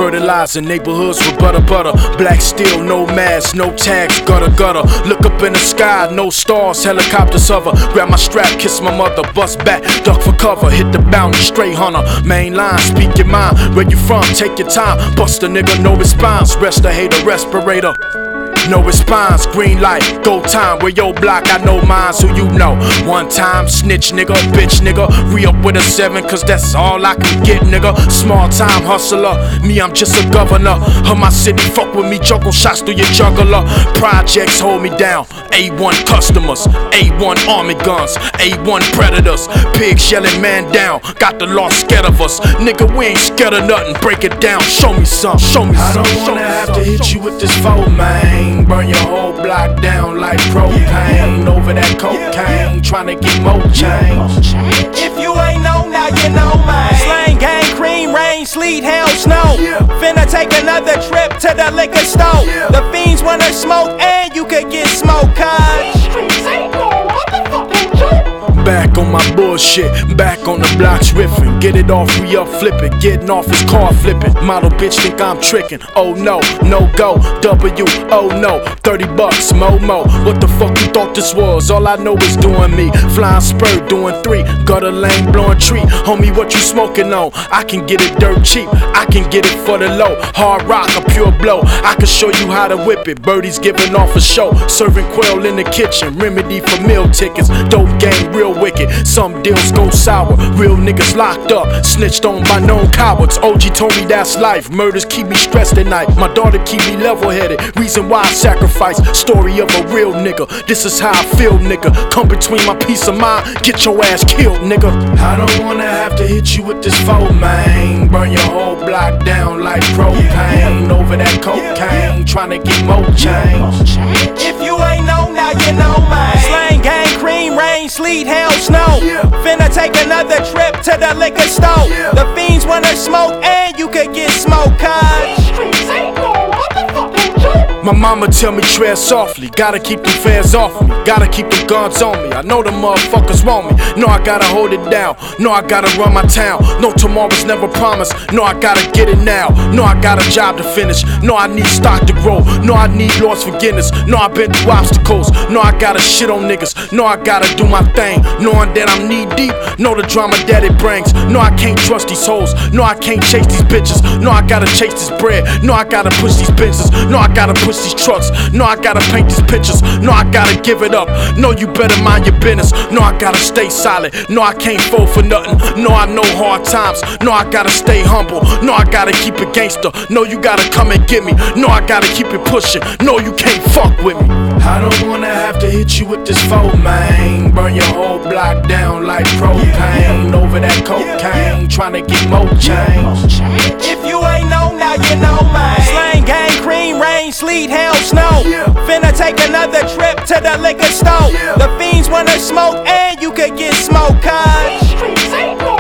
Fertilizing neighborhoods with butter. Black steel, no mask, no tags, gutter. Look up in the sky, no stars, helicopters hover. Grab my strap, kiss my mother, bust back, duck for cover. Hit the bounty, straight hunter. Main line, speak your mind. Where you from? Take your time. Bust a nigga, no response. Rest a hater, respirator. No response, green light, go time. Where your block, I know mines, who you know. One time, snitch nigga, bitch nigga. Re-up with a 7, cause that's all I can get nigga. Small time hustler, me I'm just a governor of my city, fuck with me, juggle shots through your juggler. Projects hold me down, A1 customers, A1 army guns, A1 predators. Pigs yelling man down, got the law scared of us. Nigga we ain't scared of nothing, break it down, show me some, show me some. I don't wanna have to hit you with this foe, man. Burn your whole block down like propane. Over that cocaine, tryna get more change. If you ain't know, now you know, man. Slang, gang, cream, rain, sleet, hail, snow. Finna take another trip to the liquor store. The fiends wanna smoke and you could get smoked, cuz back on my bullshit, back on the blocks riffing. Get it off, re-up, flip it. Getting off his car flipping. Model bitch think I'm tricking. Oh no, no go, W, oh no. $30, Momo. What the fuck you thought this was? All I know is doing me. Flying spur, doing 3. Gutter lane, blowing tree. Homie, what you smoking on? I can get it dirt cheap. I can get it for the low. Hard rock, a pure blow. I can show you how to whip it. Birdies giving off a show. Serving quail in the kitchen. Remedy for meal tickets. Dope game, real wicked. Some deals go sour. Real niggas locked up, snitched on by known cowards. OG told me that's life. Murders keep me stressed at night. My daughter keep me level-headed. Reason why I sacrifice. Story of a real nigga. This is how I feel, nigga. Come between my peace of mind, get your ass killed, nigga. I don't wanna have to hit you with this foe, man. Burn your whole block down like propane. Over that cocaine, tryna get more change. If you ain't know, now you know, man. Slang, gang, cream, rain, sleet, hail, snow. Finna take another trip to the liquor store. The fiends wanna smoke and you could get smoked, cuz my mama tell me tread softly, gotta keep them fans off me, gotta keep them guns on me. I know the motherfuckers want me, no I gotta hold it down, no I gotta run my town, no tomorrow's never promised, no I gotta get it now, no I got a job to finish, no I need stock to grow, no I need Lord's forgiveness, no I been through obstacles, no I gotta shit on niggas, no I gotta do my thing, knowing that I'm knee deep, know the drama that it brings, no I can't trust these hoes, no I can't chase these bitches, no I gotta chase this bread, no I gotta push these benches, no I gotta push these trucks. No, I gotta paint these pictures. No, I gotta give it up. No, you better mind your business. No, I gotta stay solid. No, I can't fold for nothing. No, I know hard times. No, I gotta stay humble. No, I gotta keep it gangster. No, you gotta come and get me. No, I gotta keep it pushing. No, you can't fuck with me. I don't wanna have to hit you with this foe, man. Burn your whole block down like propane. Over that cocaine, tryna get more change. If you ain't know, now you know, man. Slang, gang, cream, rain, sleet, hail, snow. Finna take another trip to the liquor store. The fiends wanna smoke and you could get smoked, cuz